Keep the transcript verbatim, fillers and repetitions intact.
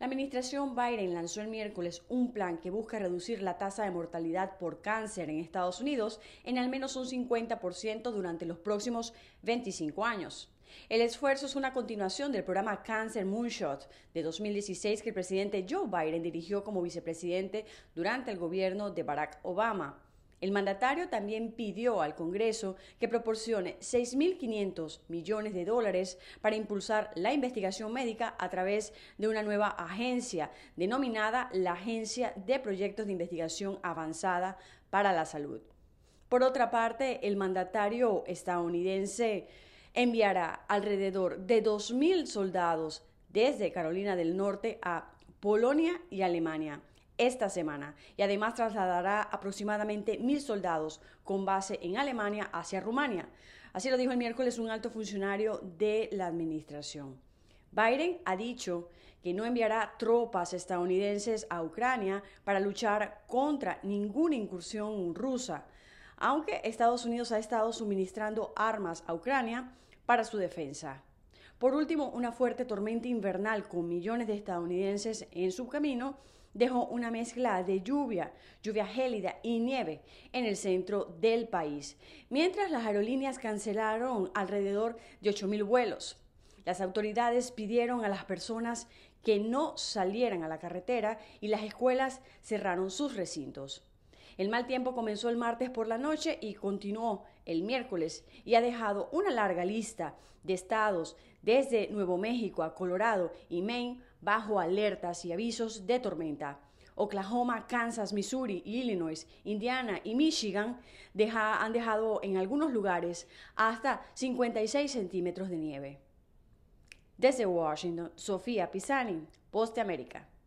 La administración Biden lanzó el miércoles un plan que busca reducir la tasa de mortalidad por cáncer en Estados Unidos en al menos un cincuenta por ciento durante los próximos veinticinco años. El esfuerzo es una continuación del programa Cancer Moonshot de dos mil dieciséis que el presidente Joe Biden dirigió como vicepresidente durante el gobierno de Barack Obama. El mandatario también pidió al Congreso que proporcione seis mil quinientos millones de dólares para impulsar la investigación médica a través de una nueva agencia denominada la Agencia de Proyectos de Investigación Avanzada para la Salud. Por otra parte, el mandatario estadounidense enviará alrededor de dos mil soldados desde Carolina del Norte a Polonia y Alemania esta semana y además trasladará aproximadamente mil soldados con base en Alemania hacia Rumania. Así lo dijo el miércoles un alto funcionario de la administración. Biden ha dicho que no enviará tropas estadounidenses a Ucrania para luchar contra ninguna incursión rusa, aunque Estados Unidos ha estado suministrando armas a Ucrania para su defensa. Por último, una fuerte tormenta invernal con millones de estadounidenses en su camino dejó una mezcla de lluvia, lluvia gélida y nieve en el centro del país, mientras las aerolíneas cancelaron alrededor de ocho mil vuelos. Las autoridades pidieron a las personas que no salieran a la carretera y las escuelas cerraron sus recintos. El mal tiempo comenzó el martes por la noche y continuó el miércoles y ha dejado una larga lista de estados desde Nuevo México a Colorado y Maine bajo alertas y avisos de tormenta. Oklahoma, Kansas, Missouri, Illinois, Indiana y Michigan deja, han dejado en algunos lugares hasta cincuenta y seis centímetros de nieve. Desde Washington, Sofía Pisani, Voz de América.